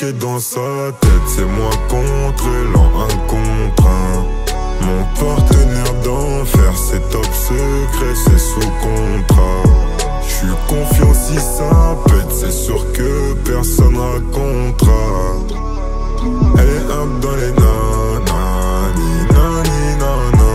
bloqué dans sa tête, c'est moi contre elle en un contre un. Mon partenaire d'enfer, c'est top secret, c'est sous contrat. J'suis confiant si ça pète, c'est sûr que personne racontera. Elle est up dans les nanani, nani, nana.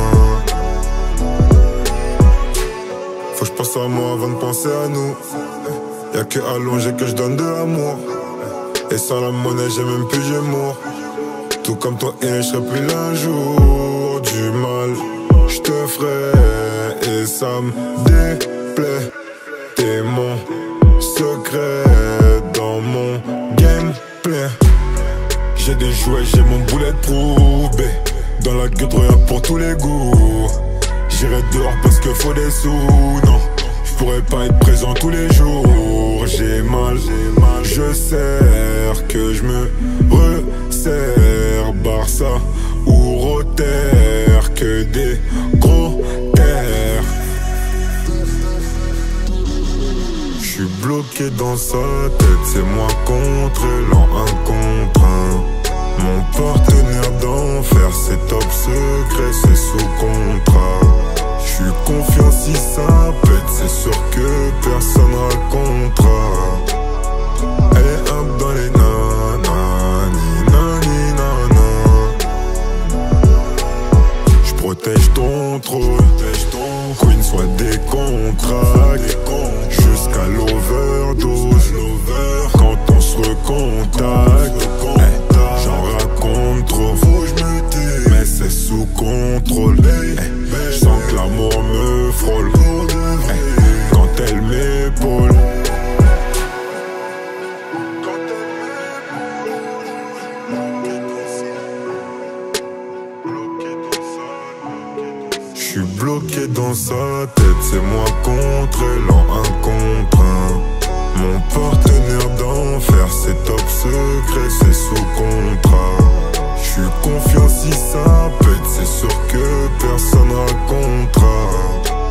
Faut que j'pense à moi avant de penser à nous. Y'a que allongé que j'donne de l'amour. Et sans la monnaie j'ai même plus Gémeaux. Tout comme toi et j'serai plus l'un jour. Du mal j'te ferai et ça me déplaît. T'es mon secret dans mon gameplay. J'ai des jouets, j'ai mon bulletproof B. Dans la gueule rien pour tous les goûts. J'irai dehors parce que faut des sous, non. J'pourrais pas être présent tous les jours. J'ai mal, je sers que je me resserre. Barça ou Rotter, que des gros terres. J'suis bloqué dans sa tête, c'est moi contre elle en un contre un. Mon partenaire d'enfer, c'est top secret, c'est sous contrat. J'suis confiant si ça pète, c'est sûr que personne racontera. Elle est up dans les nanani, nani, nana. J'protège ton trône, Queen soit des contrats. Jusqu'à l'overdose, quand on se recontacte. J'en raconte trop, faut que j'me tais, mais c'est sous contrôle. J'sens que l'amour me frôle quand elle m'épaule. J'suis bloqué dans sa tête, c'est moi contre elle en un contre un. Mon partenaire d'enfer, c'est top secret, c'est sous contrat. J'suis confiant si ça pète, c'est sûr que personne racontera.